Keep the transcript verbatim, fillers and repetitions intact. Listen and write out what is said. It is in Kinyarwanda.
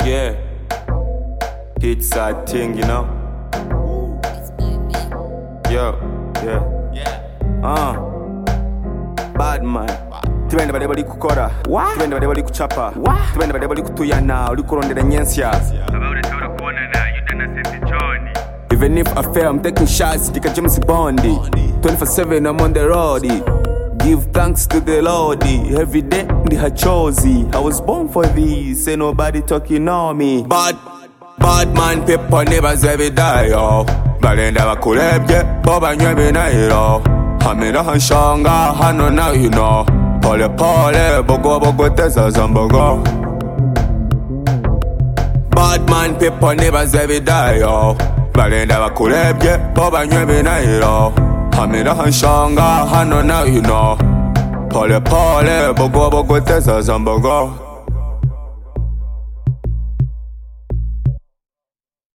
Yeah, it's a thing, you know. Yo, yeah, Yeah. uh, bad man. Tibende bade bali kukora, tibende bade bali kuchapa, tibende bade bali kutuyana, uli kurondera nyensya. Even if I fail, I'm taking shots, like a James Bondy. twenty-four seven, I'm on the road. Give thanks to the Lord. Every day, the chosen. I was born for this, ain't nobody talking on me. Bad, bad man, people never say die, yo. Balenda bakulebye, boba nyebe na hero. Hamira hanshanga, hano now you know. Pole pole, bogo bogo tesa zambogo. Bad man, people never say die, yo. Balenda bakulebye, boba nyebe na hero. Hamira hanshanga, hano now you know. Pole pole, bogo bogo tesa zambogo.